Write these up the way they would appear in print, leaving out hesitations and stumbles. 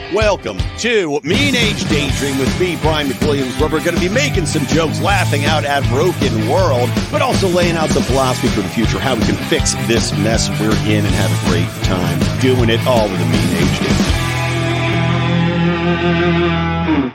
Welcome to Mean Age Daydream with me, Brian McWilliams, where we're going to be making some jokes, laughing out at broken world, but also laying out some philosophy for the future, how we can fix this mess we're in and have a great time doing it all with a Mean Age Daydream.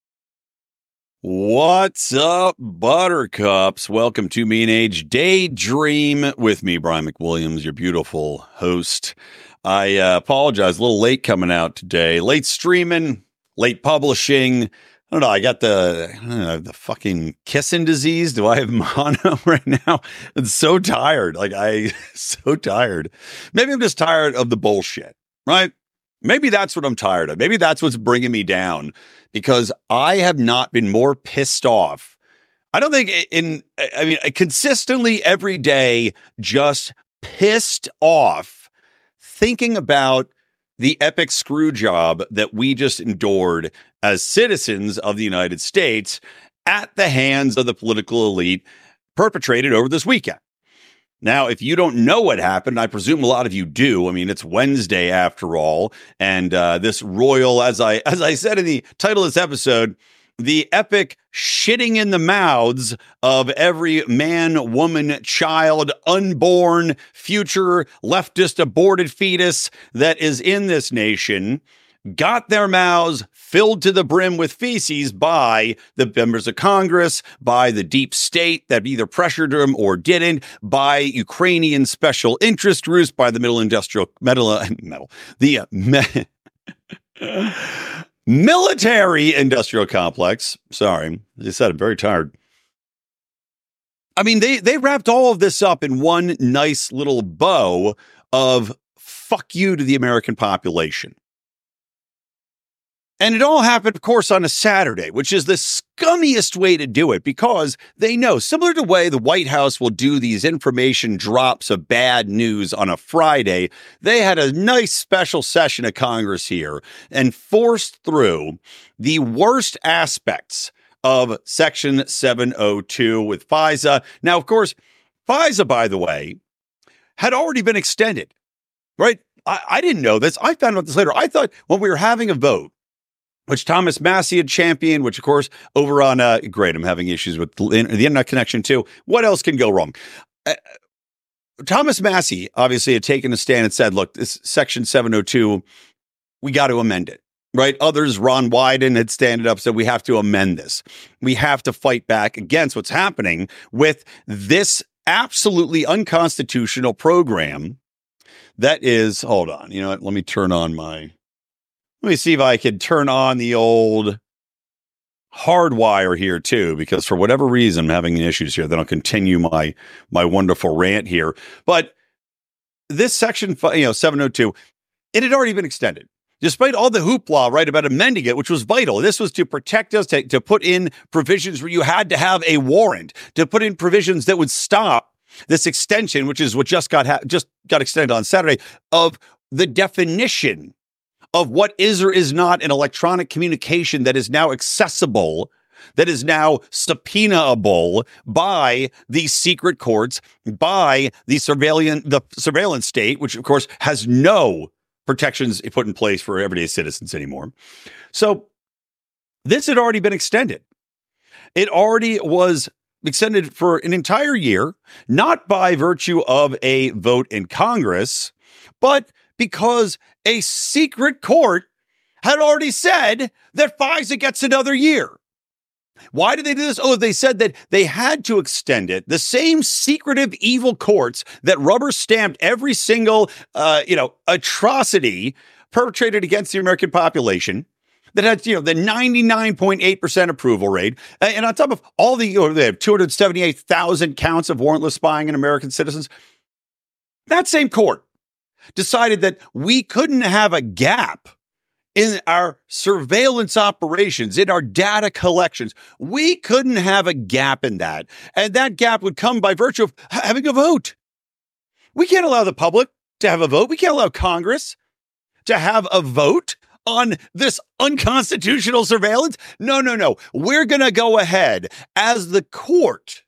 What's up, buttercups? Welcome to Mean Age Daydream with me, Brian McWilliams, your beautiful host. I apologize, a little late coming out today. Late streaming, late publishing. I don't know, I got the fucking kissing disease. Do I have mono right now? I'm so tired. So tired. Maybe I'm just tired of the bullshit, right? Maybe that's what I'm tired of. Maybe that's what's bringing me down, because I have not been more pissed off. I don't think consistently every day, just pissed off thinking about the epic screw job that we just endured as citizens of the United States at the hands of the political elite perpetrated over this weekend. Now, if you don't know what happened, I presume a lot of you do. I mean, it's Wednesday after all, and this royal, as I said in the title of this episode, the epic shitting in the mouths of every man, woman, child, unborn, future, leftist, aborted fetus that is in this nation got their mouths filled to the brim with feces by the members of Congress, by the deep state that either pressured them or didn't, by Ukrainian special interest groups, by the military industrial complex. Sorry, as I said, I'm very tired. I mean, they wrapped all of this up in one nice little bow of fuck you to the American population. And it all happened, of course, on a Saturday, which is the scummiest way to do it, because they know, similar to the way the White House will do these information drops of bad news on a Friday, they had a nice special session of Congress here and forced through the worst aspects of Section 702 with FISA. Now, of course, FISA, by the way, had already been extended, right? I didn't know this. I found out this later. I thought when we were having a vote, which Thomas Massie had championed, which, of course, over on, great, I'm having issues with the internet connection, too. What else can go wrong? Thomas Massie obviously had taken a stand and said, look, this Section 702, we got to amend it, right? Others, Ron Wyden had standed up, said we have to amend this. We have to fight back against what's happening with this absolutely unconstitutional program that is, hold on, you know what, let me see if I could turn on the old hardwire here too, because for whatever reason, I'm having issues here. Then I'll continue my wonderful rant here. But this section, 702, it had already been extended. Despite all the hoopla, right, about amending it, which was vital. This was to protect us, to put in provisions where you had to have a warrant, to put in provisions that would stop this extension, which is what just got extended on Saturday, of the definition of what is or is not an electronic communication that is now accessible, that is now subpoenaable by the secret courts, by the surveillance state, which of course has no protections put in place for everyday citizens anymore. So this had already been extended. It already was extended for an entire year, not by virtue of a vote in Congress, but because a secret court had already said that FISA gets another year. Why did they do this? Oh, they said that they had to extend it. The same secretive, evil courts that rubber stamped every single, atrocity perpetrated against the American population, that had, the 99.8% approval rate. And on top of all they have 278,000 counts of warrantless spying on American citizens. That same court decided that we couldn't have a gap in our surveillance operations, in our data collections. We couldn't have a gap in that. And that gap would come by virtue of having a vote. We can't allow the public to have a vote. We can't allow Congress to have a vote on this unconstitutional surveillance. No. We're going to go ahead as the court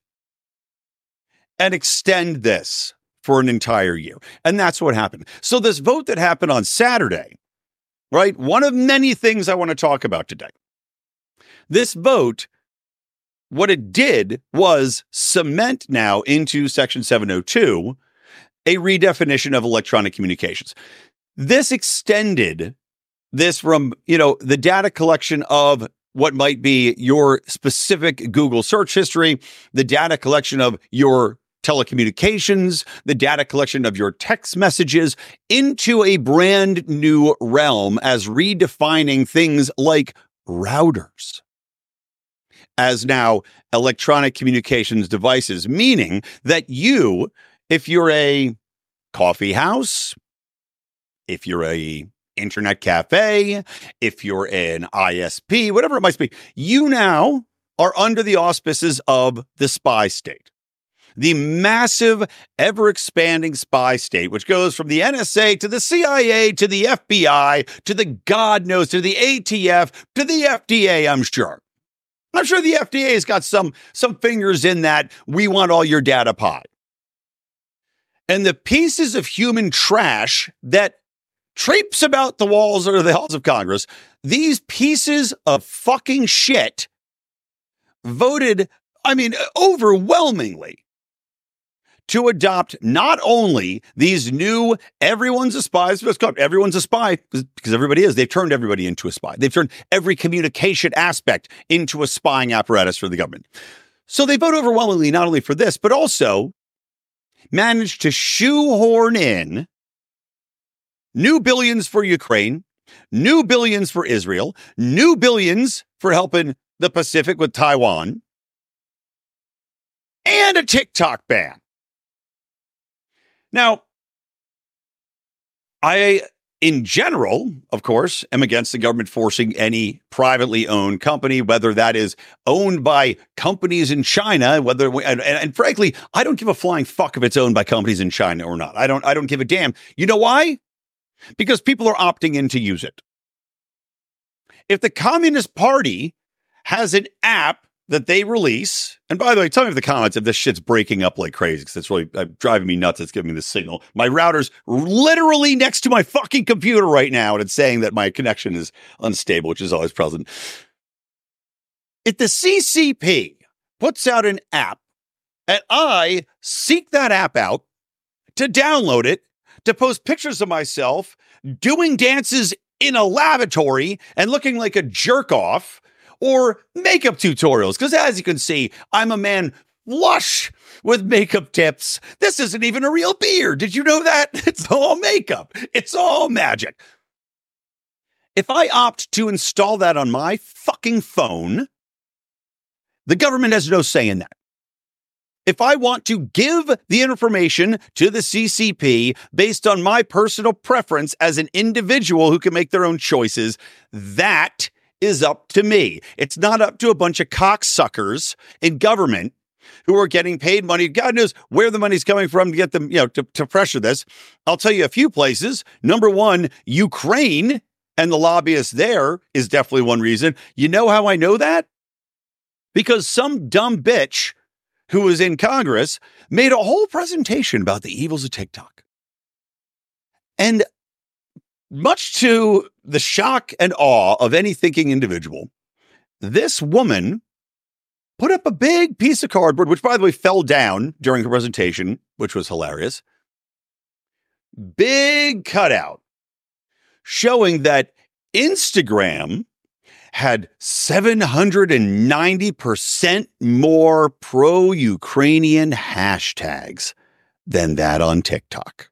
and extend this for an entire year. And that's what happened. So this vote that happened on Saturday, right? One of many things I want to talk about today. This vote, what it did was cement now into Section 702 a redefinition of electronic communications. This extended this from, the data collection of what might be your specific Google search history, the data collection of your telecommunications, the data collection of your text messages, into a brand new realm as redefining things like routers as now electronic communications devices, meaning that you, if you're a coffee house, if you're a internet cafe, if you're an ISP, whatever it might be, you now are under the auspices of the spy state. The massive, ever-expanding spy state, which goes from the NSA to the CIA to the FBI to the God knows, to the ATF to the FDA, I'm sure. I'm sure the FDA has got some fingers in that we want all your data pie. And the pieces of human trash that traipse about the walls or the halls of Congress, these pieces of fucking shit voted, overwhelmingly to adopt not only these new everyone's a spy, everyone's a spy, because everybody is. They've turned everybody into a spy. They've turned every communication aspect into a spying apparatus for the government. So they vote overwhelmingly not only for this, but also managed to shoehorn in new billions for Ukraine, new billions for Israel, new billions for helping the Pacific with Taiwan, and a TikTok ban. Now, I, in general, of course, am against the government forcing any privately owned company, whether that is owned by companies in China, and frankly, I don't give a flying fuck if it's owned by companies in China or not. I don't give a damn. You know why? Because people are opting in to use it. If the Communist Party has an app that they release, and by the way, tell me in the comments if this shit's breaking up like crazy, because it's really driving me nuts. It's giving me the signal. My router's literally next to my fucking computer right now, and it's saying that my connection is unstable, which is always present. If the CCP puts out an app, and I seek that app out to download it, to post pictures of myself doing dances in a lavatory and looking like a jerk off, or makeup tutorials, because as you can see, I'm a man flush with makeup tips. This isn't even a real beard. Did you know that? It's all makeup. It's all magic. If I opt to install that on my fucking phone, the government has no say in that. If I want to give the information to the CCP based on my personal preference as an individual who can make their own choices, that is up to me. It's not up to a bunch of cocksuckers in government who are getting paid money. God knows where the money's coming from to get them, to pressure this. I'll tell you a few places. Number one, Ukraine and the lobbyists there is definitely one reason. You know how I know that? Because some dumb bitch who was in Congress made a whole presentation about the evils of TikTok. And much to the shock and awe of any thinking individual, this woman put up a big piece of cardboard, which, by the way, fell down during her presentation, which was hilarious. Big cutout showing that Instagram had 790% more pro-Ukrainian hashtags than that on TikTok.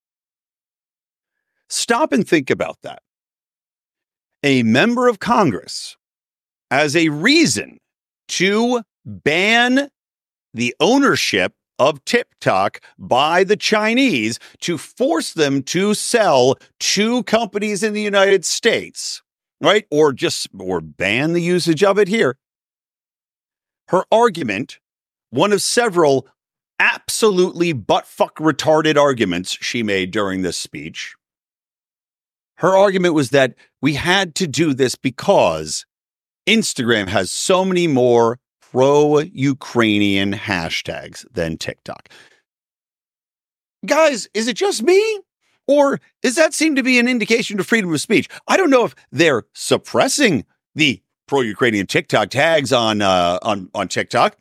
Stop and think about that. A member of Congress, as a reason to ban the ownership of TikTok by the Chinese, to force them to sell to companies in the United States, right? Or ban the usage of it here. Her argument, one of several absolutely buttfuck retarded arguments she made during this speech. Her argument was that we had to do this because Instagram has so many more pro-Ukrainian hashtags than TikTok. Guys, is it just me? Or does that seem to be an indication of freedom of speech? I don't know if they're suppressing the pro-Ukrainian TikTok tags on TikTok.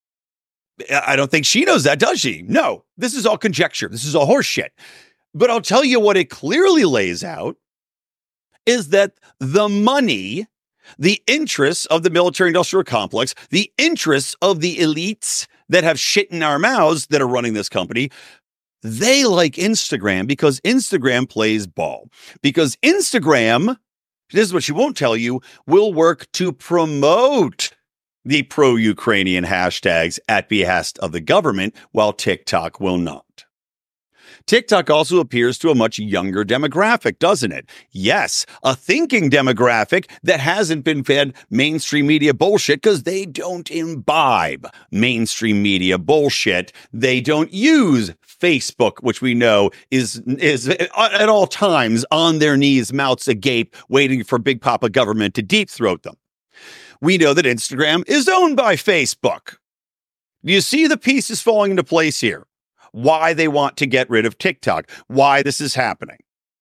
I don't think she knows that, does she? No, this is all conjecture. This is all horse shit. But I'll tell you what it clearly lays out is that the money, the interests of the military-industrial complex, the interests of the elites that have shit in our mouths that are running this company, they like Instagram because Instagram plays ball. Because Instagram, this is what she won't tell you, will work to promote the pro-Ukrainian hashtags at behest of the government, while TikTok will not. TikTok also appeals to a much younger demographic, doesn't it? Yes, a thinking demographic that hasn't been fed mainstream media bullshit because they don't imbibe mainstream media bullshit. They don't use Facebook, which we know is at all times on their knees, mouths agape, waiting for Big Papa government to deep throat them. We know that Instagram is owned by Facebook. Do you see the pieces falling into place here? Why they want to get rid of TikTok, why this is happening.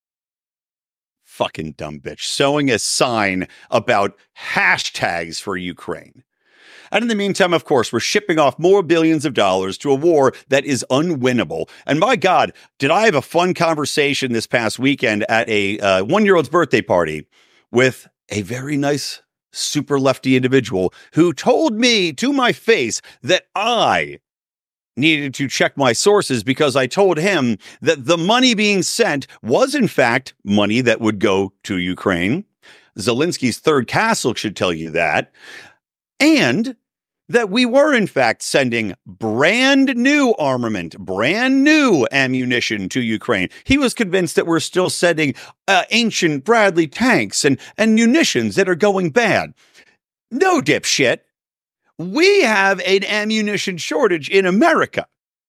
Fucking dumb bitch, sewing a sign about hashtags for Ukraine. And in the meantime, of course, we're shipping off more billions of dollars to a war that is unwinnable. And my God, did I have a fun conversation this past weekend at a one-year-old's birthday party with a very nice super lefty individual who told me to my face that I needed to check my sources because I told him that the money being sent was, in fact, money that would go to Ukraine. Zelensky's third castle should tell you that. And that we were, in fact, sending brand new armament, brand new ammunition to Ukraine. He was convinced that we're still sending ancient Bradley tanks and munitions that are going bad. No, dipshit. We have an ammunition shortage in America,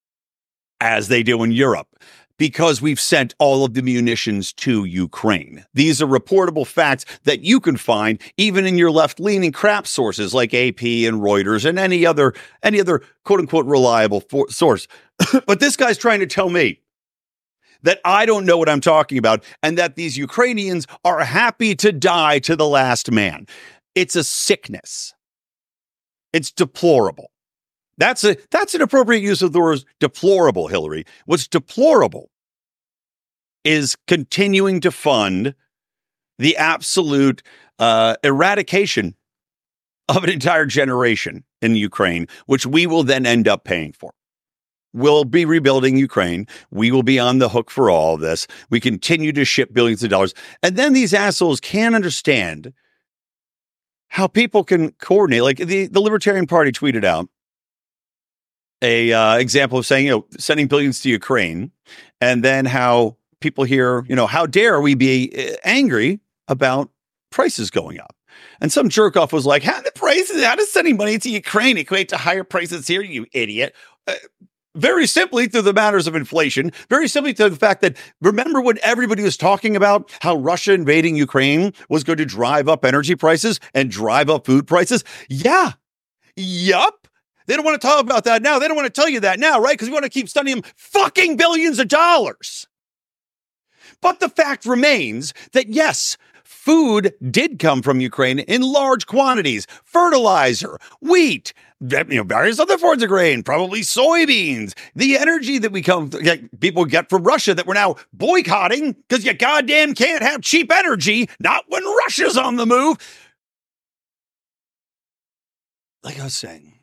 as they do in Europe, because we've sent all of the munitions to Ukraine. These are reportable facts that you can find even in your left-leaning crap sources like AP and Reuters and any other quote-unquote reliable source. But this guy's trying to tell me that I don't know what I'm talking about and that these Ukrainians are happy to die to the last man. It's a sickness. It's deplorable. That's an appropriate use of the word deplorable, Hillary. What's deplorable is continuing to fund the absolute eradication of an entire generation in Ukraine, which we will then end up paying for. We'll be rebuilding Ukraine. We will be on the hook for all of this. We continue to ship billions of dollars. And then these assholes can't understand how people can coordinate. Like the Libertarian Party tweeted out a example of saying, sending billions to Ukraine, and then how people here, how dare we be angry about prices going up? And some jerk off was like, how does sending money to Ukraine equate to higher prices here, you idiot? Very simply through the matters of inflation, very simply to the fact that, remember when everybody was talking about how Russia invading Ukraine was going to drive up energy prices and drive up food prices? Yeah. Yup. They don't want to talk about that now. They don't want to tell you that now, right? Because we want to keep sending them fucking billions of dollars. But the fact remains that, yes, food did come from Ukraine in large quantities. Fertilizer, wheat, various other forms of grain, probably soybeans. The energy that people get from Russia that we're now boycotting because you goddamn can't have cheap energy, not when Russia's on the move. Like I was saying,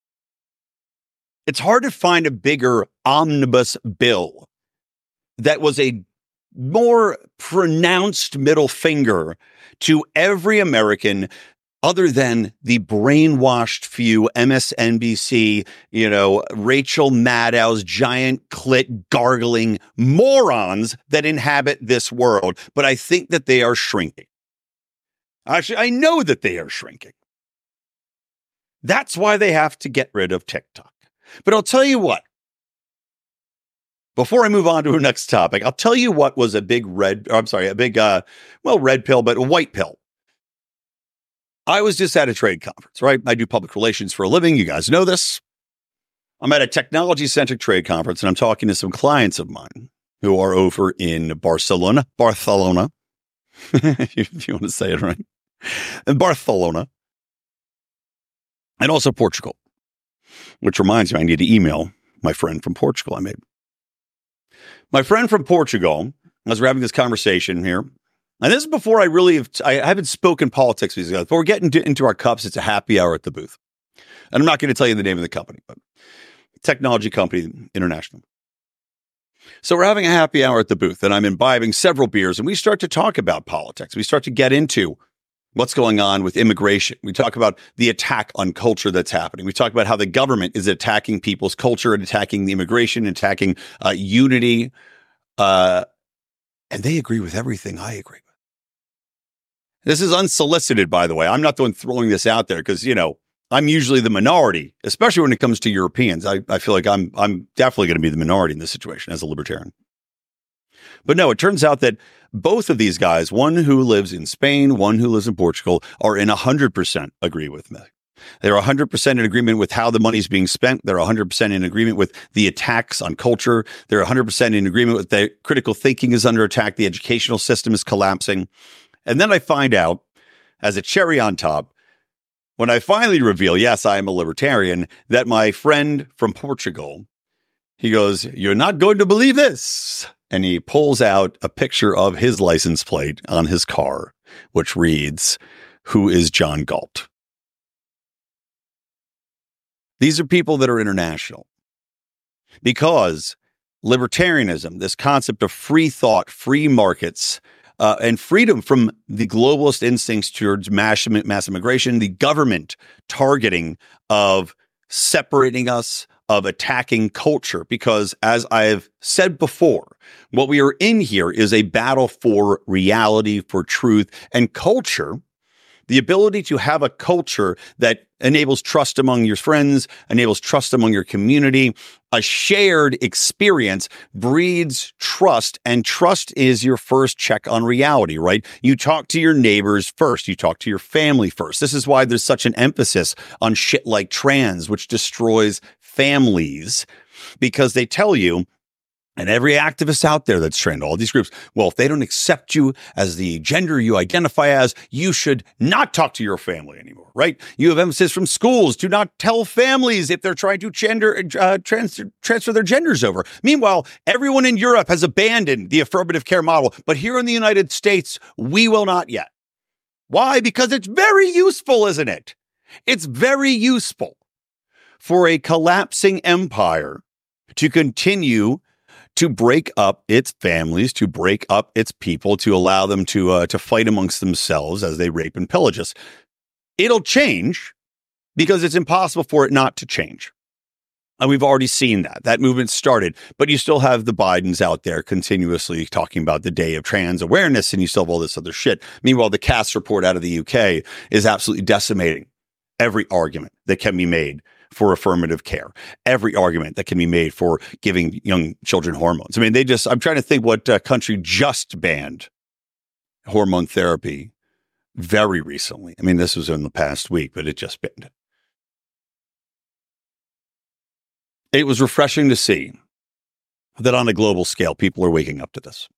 it's hard to find a bigger omnibus bill that was a more pronounced middle finger to every American other than the brainwashed few MSNBC, Rachel Maddow's giant clit gargling morons that inhabit this world. But I think that they are shrinking. Actually, I know that they are shrinking. That's why they have to get rid of TikTok. But I'll tell you what. Before I move on to our next topic, I'll tell you what was a red pill, but a white pill. I was just at a trade conference, right? I do public relations for a living. You guys know this. I'm at a technology-centric trade conference, and I'm talking to some clients of mine. who are over in Barcelona, if you want to say it right, in Barcelona, and also Portugal, which reminds me, I need to email my friend from Portugal I made. My friend from Portugal, as we're having this conversation here, and this is before I haven't spoken politics with these guys. Before we're getting into our cups, it's a happy hour at the booth. And I'm not going to tell you the name of the company, but technology company, international. So we're having a happy hour at the booth, and I'm imbibing several beers, and we start to talk about politics. We start to get into what's going on with immigration. We talk about the attack on culture that's happening. We talk about how the government is attacking people's culture and attacking the immigration, attacking unity. And they agree with everything I agree with. This is unsolicited, by the way. I'm not the one throwing this out there because, I'm usually the minority, especially when it comes to Europeans. I feel like I'm definitely going to be the minority in this situation as a libertarian. But no, it turns out that both of these guys, one who lives in Spain, one who lives in Portugal, are in 100% agree with me. They're 100% in agreement with how the money's being spent. They're 100% in agreement with the attacks on culture. They're 100% in agreement with the critical thinking is under attack. The educational system is collapsing. And then I find out, as a cherry on top, when I finally reveal, yes, I am a libertarian, that my friend from Portugal, he goes, "You're not going to believe this." And he pulls out a picture of his license plate on his car, which reads, "Who is John Galt?" These are people that are international because libertarianism, this concept of free thought, free markets, and freedom from the globalist instincts towards mass immigration, the government targeting of separating us, of attacking culture. Because as I've said before, what we are in here is a battle for reality, for truth, and culture. The ability to have a culture that enables trust among your friends, enables trust among your community. A shared experience breeds trust, and trust is your first check on reality, right? You talk to your neighbors first. You talk to your family first. This is why there's such an emphasis on shit like trans, which destroys families, because they tell you, and every activist out there that's trained, all these groups, well, if they don't accept you as the gender you identify as, you should not talk to your family anymore, right? You have emphasis from schools to not tell families if they're trying to transfer their genders over. Meanwhile, everyone in Europe has abandoned the affirmative care model, but here in the United States, we will not yet. Why? Because it's very useful, isn't it? It's very useful for a collapsing empire to continue to break up its families, to break up its people, to allow them to fight amongst themselves as they rape and pillage us. It'll change because it's impossible for it not to change. And we've already seen that. That movement started, but you still have the Bidens out there continuously talking about the day of trans awareness, and you still have all this other shit. Meanwhile, the Cass report out of the UK is absolutely decimating every argument that can be made for affirmative care, every argument that can be made for giving young children hormones. I mean, I'm trying to think what country just banned hormone therapy very recently. I mean, this was in the past week, but it just banned it. It was refreshing to see that on a global scale, people are waking up to this.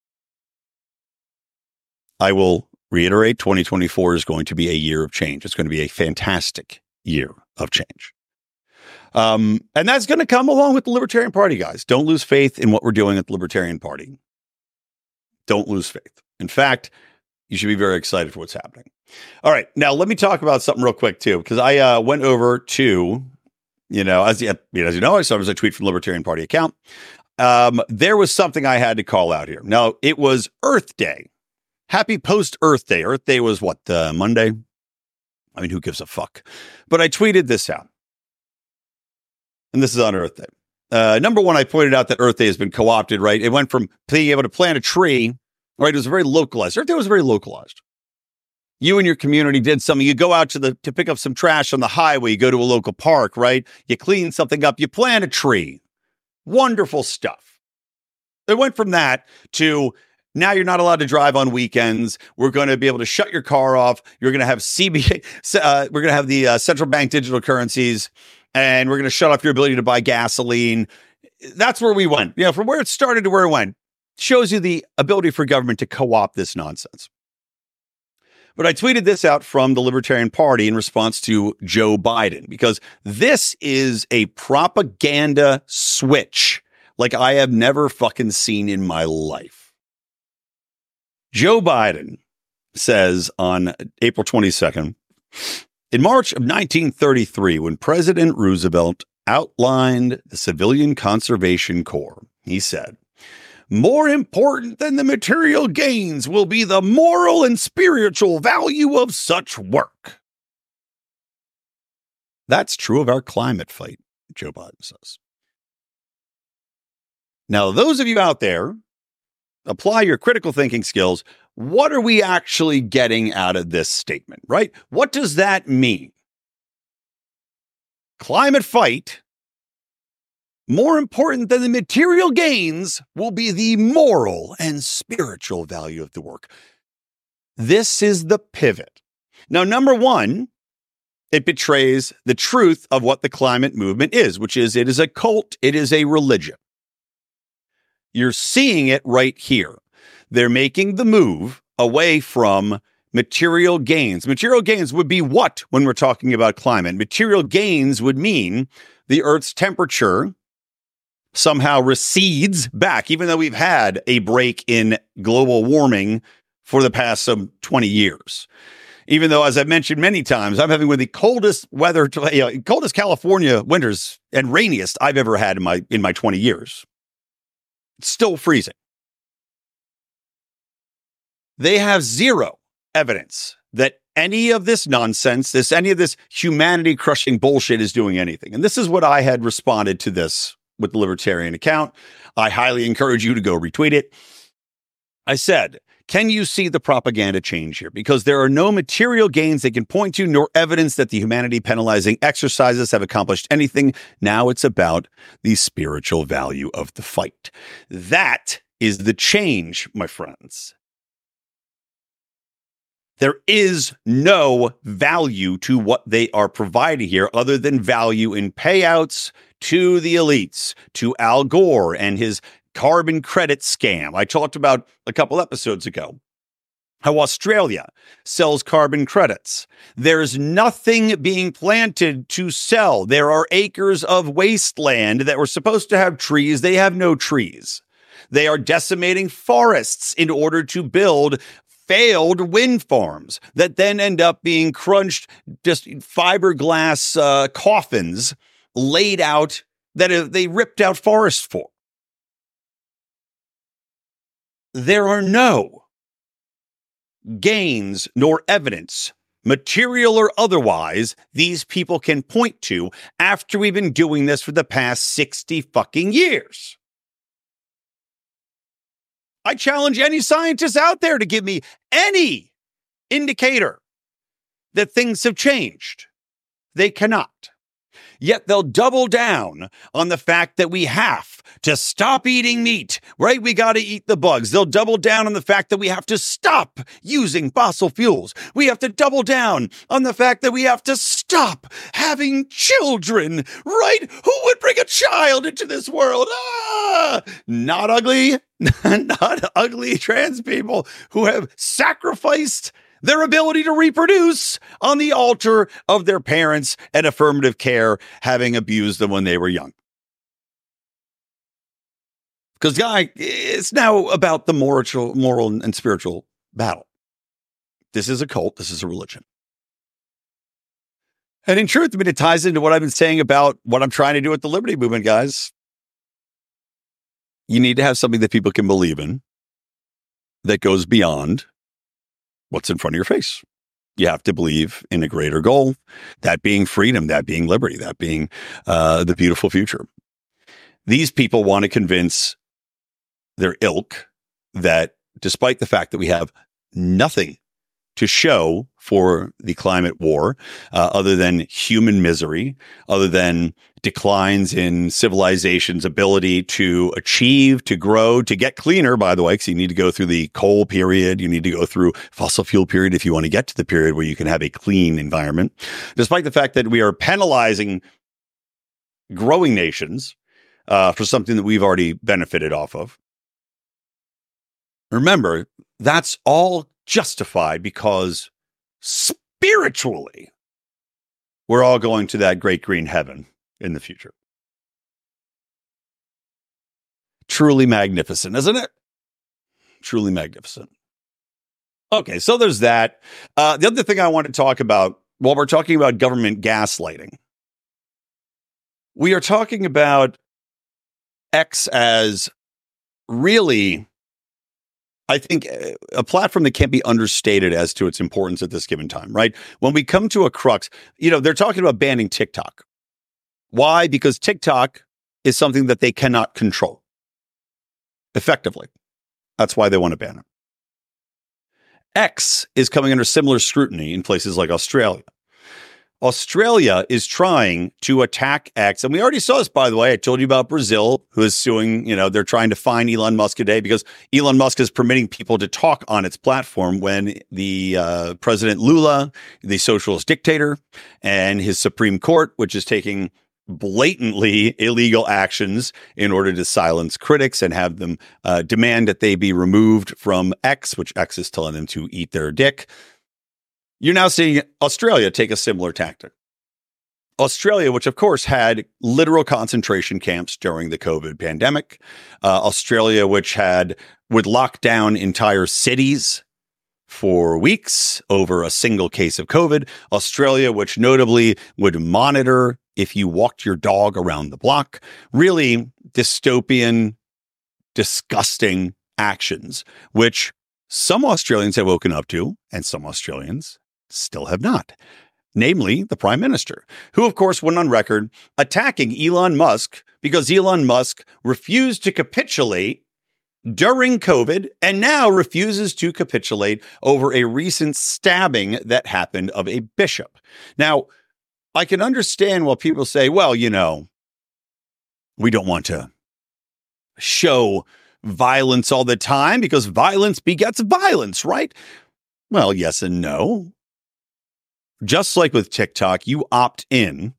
I will reiterate, 2024 is going to be a year of change. It's going to be a fantastic year of change. And that's going to come along with the Libertarian Party, guys. Don't lose faith in what we're doing at the Libertarian Party. Don't lose faith. In fact, you should be very excited for what's happening. All right. Now, let me talk about something real quick, too, because I went over to, as you know, I saw a tweet from the Libertarian Party account. There was something I had to call out here. Now, it was Earth Day. Happy post-Earth Day. Earth Day was what, Monday? I mean, who gives a fuck? But I tweeted this out. And this is on Earth Day. Number one, I pointed out that Earth Day has been co-opted, right? It went from being able to plant a tree, right? It was very localized. Earth Day was very localized. You and your community did something. You go out to pick up some trash on the highway. You go to a local park, right? You clean something up. You plant a tree. Wonderful stuff. It went from that to now you're not allowed to drive on weekends. We're going to be able to shut your car off. You're going to have CBA. We're going to have the central bank digital currencies. And we're going to shut off your ability to buy gasoline. That's where we went. From where it started to where it went. Shows you the ability for government to co-opt this nonsense. But I tweeted this out from the Libertarian Party in response to Joe Biden, because this is a propaganda switch like I have never fucking seen in my life. Joe Biden says on April 22nd, in March of 1933, when President Roosevelt outlined the Civilian Conservation Corps, he said, more important than the material gains will be the moral and spiritual value of such work. That's true of our climate fight, Joe Biden says. Now, those of you out there, apply your critical thinking skills. What are we actually getting out of this statement, right? What does that mean? Climate fight, more important than the material gains, will be the moral and spiritual value of the work. This is the pivot. Now, number one, it betrays the truth of what the climate movement is, which is it is a cult, it is a religion. You're seeing it right here. They're making the move away from material gains. Material gains would be what when we're talking about climate? Material gains would mean the Earth's temperature somehow recedes back, even though we've had a break in global warming for the past 20 years. Even though, as I've mentioned many times, I'm having one of the coldest weather, coldest California winters and rainiest I've ever had in my 20 years. It's still freezing. They have zero evidence that any of this nonsense, any of this humanity-crushing bullshit is doing anything. And this is what I had responded to this with the Libertarian account. I highly encourage you to go retweet it. I said, can you see the propaganda change here? Because there are no material gains they can point to, nor evidence that the humanity-penalizing exercises have accomplished anything. Now it's about the spiritual value of the fight. That is the change, my friends. There is no value to what they are providing here other than value in payouts to the elites, to Al Gore and his carbon credit scam. I talked about a couple episodes ago how Australia sells carbon credits. There's nothing being planted to sell. There are acres of wasteland that were supposed to have trees. They have no trees. They are decimating forests in order to build failed wind farms that then end up being crunched, just fiberglass coffins laid out that they ripped out forests for. There are no gains nor evidence, material or otherwise, these people can point to after we've been doing this for the past 60 fucking years. I challenge any scientist out there to give me any indicator that things have changed. They cannot. Yet they'll double down on the fact that we have to stop eating meat, right? We got to eat the bugs. They'll double down on the fact that we have to stop using fossil fuels. We have to double down on the fact that we have to stop having children, right? Who would bring a child into this world? Not ugly, not ugly trans people who have sacrificed their ability to reproduce on the altar of their parents and affirmative care having abused them when they were young. Because, it's now about the moral and spiritual battle. This is a cult. This is a religion. And in truth, it ties into what I've been saying about what I'm trying to do with the Liberty Movement, guys. You need to have something that people can believe in that goes beyond what's in front of your face. You have to believe in a greater goal, that being freedom, that being liberty, that being the beautiful future. These people want to convince their ilk that despite the fact that we have nothing to show for the climate war, other than human misery, other than declines in civilization's ability to achieve, to grow, to get cleaner, by the way, because you need to go through the coal period. You need to go through fossil fuel period if you want to get to the period where you can have a clean environment. Despite the fact that we are penalizing growing nations for something that we've already benefited off of. Remember, that's all justified because spiritually, we're all going to that great green heaven in the future. Truly magnificent, isn't it? Truly magnificent. Okay, so there's that. The other thing I want to talk about while we're talking about government gaslighting, we are talking about X as really, I think, a platform that can't be understated as to its importance at this given time, right? When we come to a crux, they're talking about banning TikTok. Why? Because TikTok is something that they cannot control effectively. That's why they want to ban it. X is coming under similar scrutiny in places like Australia. Australia is trying to attack X. And we already saw this, by the way. I told you about Brazil, who is suing, they're trying to fine Elon Musk today because Elon Musk is permitting people to talk on its platform when the President Lula, the socialist dictator, and his Supreme Court, which is taking blatantly illegal actions in order to silence critics and have them demand that they be removed from X, which X is telling them to eat their dick. You're now seeing Australia take a similar tactic. Australia, which of course had literal concentration camps during the COVID pandemic. Australia, which would lock down entire cities for weeks over a single case of COVID. Australia, which notably would monitor if you walked your dog around the block. Really dystopian, disgusting actions, which some Australians have woken up to and some Australians still have not. Namely, the Prime Minister, who, of course, went on record attacking Elon Musk because Elon Musk refused to capitulate during COVID and now refuses to capitulate over a recent stabbing that happened of a bishop. Now, I can understand why people say, well, we don't want to show violence all the time because violence begets violence, right? Well, yes and no. Just like with TikTok, you opt in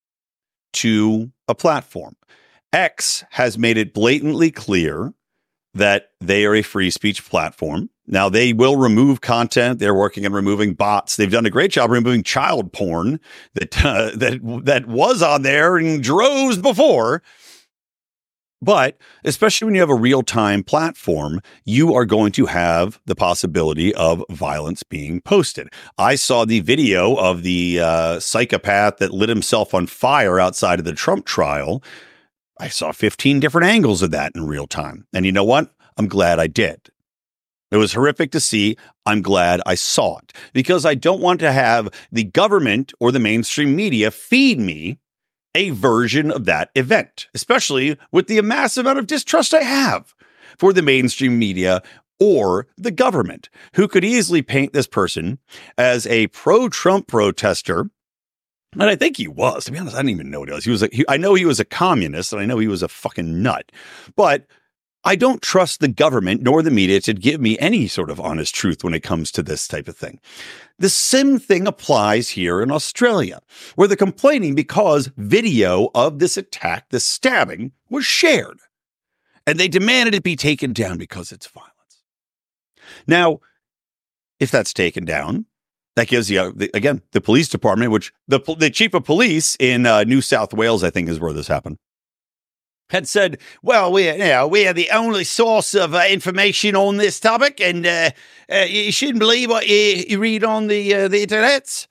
to a platform. X has made it blatantly clear that they are a free speech platform. Now, they will remove content. They're working on removing bots. They've done a great job removing child porn that was on there in droves before. But especially when you have a real-time platform, you are going to have the possibility of violence being posted. I saw the video of the psychopath that lit himself on fire outside of the Trump trial. I saw 15 different angles of that in real time. And you know what? I'm glad I did. It was horrific to see. I'm glad I saw it because I don't want to have the government or the mainstream media feed me a version of that event, especially with the massive amount of distrust I have for the mainstream media or the government, who could easily paint this person as a pro-Trump protester. And I think he was, to be honest, I didn't even know what he was. I know he was a communist and I know he was a fucking nut, but I don't trust the government nor the media to give me any sort of honest truth when it comes to this type of thing. The same thing applies here in Australia, where they're complaining because video of this attack, this stabbing, was shared. And they demanded it be taken down because it's violence. Now, if that's taken down, that gives you, again, the police department, which the chief of police in New South Wales, I think is where this happened, had said, well, we are the only source of information on this topic, and you shouldn't believe what you read on the internet.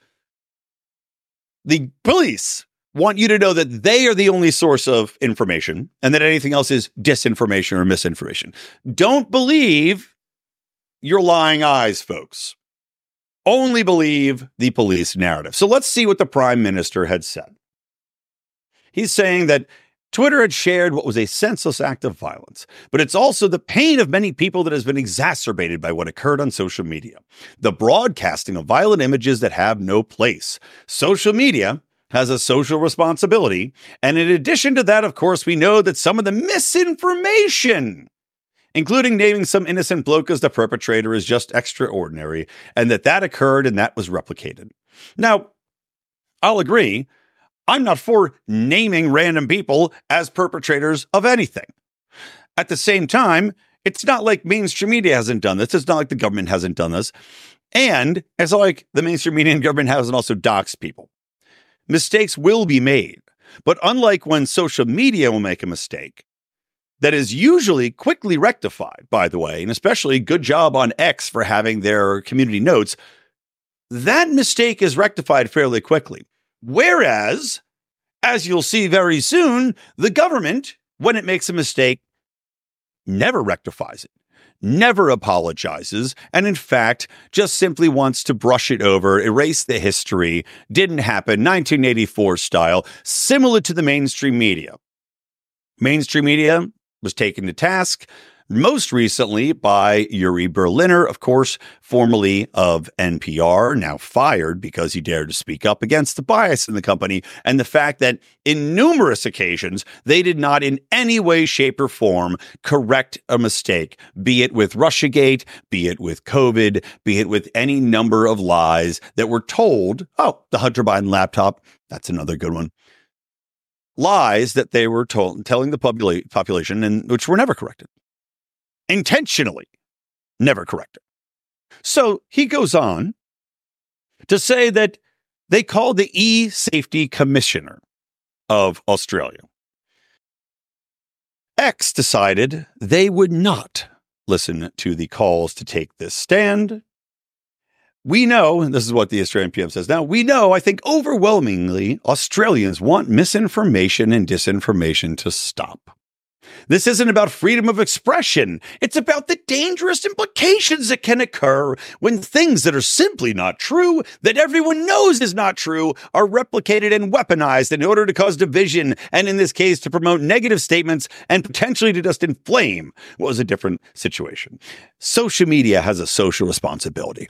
The police want you to know that they are the only source of information and that anything else is disinformation or misinformation. Don't believe your lying eyes, folks. Only believe the police narrative. So let's see what the Prime Minister had said. He's saying that Twitter had shared what was a senseless act of violence, but it's also the pain of many people that has been exacerbated by what occurred on social media. The broadcasting of violent images that have no place. Social media has a social responsibility. And in addition to that, of course, we know that some of the misinformation, including naming some innocent bloke as the perpetrator, is just extraordinary, and that occurred and that was replicated. Now, I'll agree. I'm not for naming random people as perpetrators of anything. At the same time, It's not like mainstream media hasn't done this. It's not like the government hasn't done this. And it's not like the mainstream media and government hasn't also doxed people. Mistakes will be made. But unlike when social media will make a mistake, that is usually quickly rectified, by the way, and especially good job on X for having their community notes, that mistake is rectified fairly quickly. Whereas, as you'll see very soon, the government, when it makes a mistake, never rectifies it, never apologizes, and in fact, just simply wants to brush it over, erase the history, didn't happen, 1984 style, similar to the mainstream media. Mainstream media was taken to task most recently by Yuri Berliner, of course, formerly of NPR, now fired because he dared to speak up against the bias in the company and the fact that in numerous occasions, they did not in any way, shape, or form correct a mistake, be it with Russiagate, be it with COVID, be it with any number of lies that were told. Oh, the Hunter Biden laptop, that's another good one. Lies that they were telling the population and which were never corrected. Intentionally never corrected. So he goes on to say that they called the E-Safety Commissioner of Australia. X decided they would not listen to the calls to take this stand. We know, and this is what the Australian PM says now, we know, I think overwhelmingly, Australians want misinformation and disinformation to stop. This isn't about freedom of expression. It's about the dangerous implications that can occur when things that are simply not true, that everyone knows is not true, are replicated and weaponized in order to cause division, and in this case, to promote negative statements and potentially to just inflame what was a different situation. Social media has a social responsibility.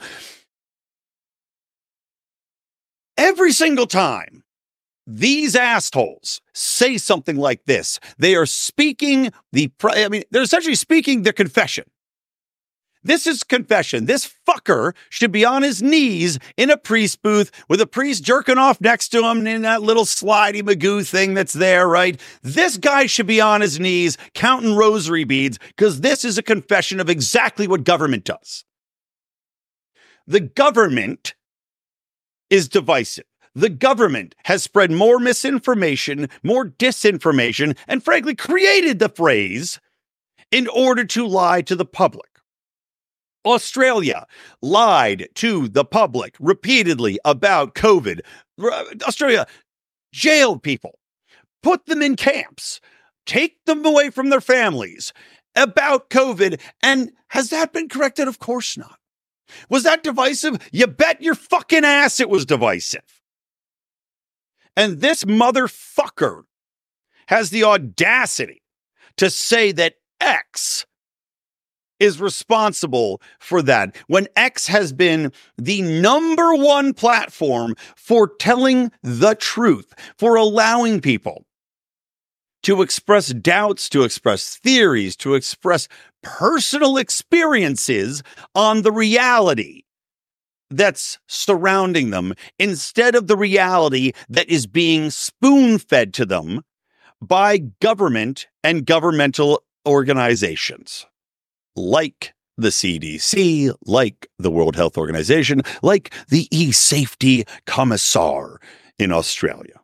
Every single time these assholes say something like this, they are speaking they're essentially speaking their confession. This is confession. This fucker should be on his knees in a priest booth with a priest jerking off next to him in that little slidey Magoo thing that's there, right? This guy should be on his knees counting rosary beads because this is a confession of exactly what government does. The government is divisive. The government has spread more misinformation, more disinformation, and frankly created the phrase in order to lie to the public. Australia lied to the public repeatedly about COVID. Australia jailed people, put them in camps, take them away from their families about COVID. And has that been corrected? Of course not. Was that divisive? You bet your fucking ass it was divisive. And this motherfucker has the audacity to say that X is responsible for that, when X has been the number one platform for telling the truth, for allowing people to express doubts, to express theories, to express personal experiences on the reality that's surrounding them, instead of the reality that is being spoon-fed to them by government and governmental organizations like the CDC, like the World Health Organization, like the E-Safety Commissar in Australia.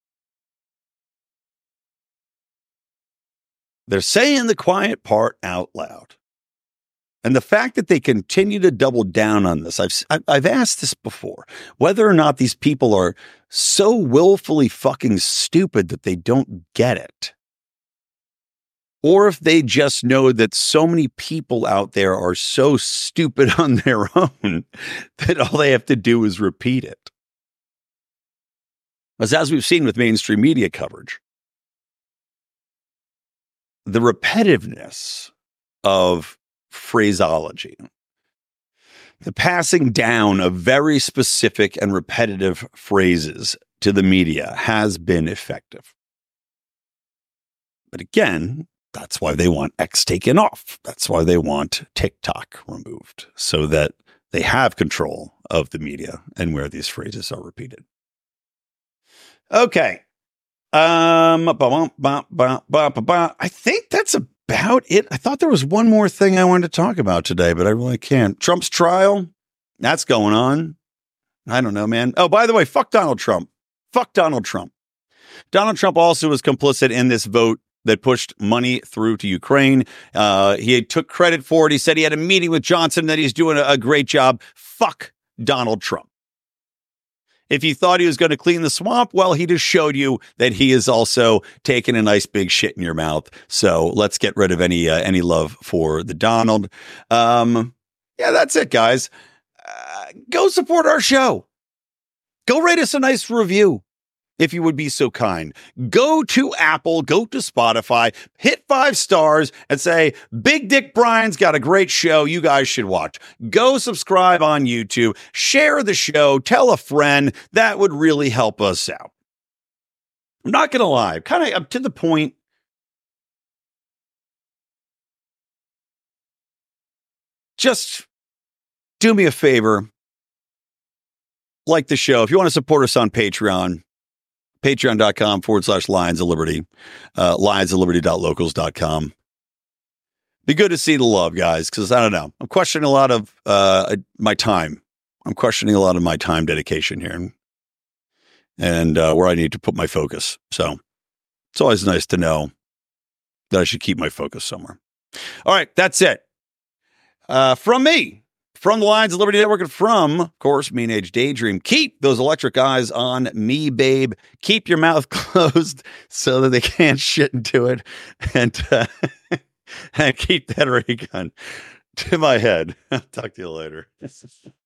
They're saying the quiet part out loud. And the fact that they continue to double down on this, I've asked this before, whether or not these people are so willfully fucking stupid that they don't get it. Or if they just know that so many people out there are so stupid on their own that all they have to do is repeat it. As we've seen with mainstream media coverage, the repetitiveness of phraseology, the passing down of very specific and repetitive phrases to the media has been effective. But again, that's why they want X taken off. That's why they want TikTok removed, so that they have control of the media and where these phrases are repeated. Okay. I think that's about it. I thought there was one more thing I wanted to talk about today, but I really can't. Trump's trial, that's going on. I don't know, man. Oh, by the way, fuck Donald Trump. Fuck Donald Trump. Donald Trump also was complicit in this vote that pushed money through to Ukraine. He took credit for it. He said he had a meeting with Johnson, that he's doing a great job. Fuck Donald Trump. If you thought he was going to clean the swamp, well, he just showed you that he is also taking a nice big shit in your mouth. So let's get rid of any love for the Donald. Yeah, that's it, guys. Go support our show. Go write us a nice review, if you would be so kind. Go to Apple, go to Spotify, hit 5 stars and say, Big Dick Brian's got a great show you guys should watch. Go subscribe on YouTube, share the show, tell a friend. That would really help us out. I'm not going to lie, kind of up to the point. Just do me a favor. Like the show. If you want to support us on Patreon, patreon.com/Lions of Liberty, lionsofliberty.locals.com. Be good to see the love, guys, because I don't know. I'm questioning a lot of my time. I'm questioning a lot of my time dedication here and where I need to put my focus. So it's always nice to know that I should keep my focus somewhere. All right, that's it. From me. From the Lions of Liberty Network and from, of course, Mean Age Daydream. Keep those electric eyes on me, babe. Keep your mouth closed so that they can't shit into it. And, and keep that ray gun to my head. I'll talk to you later.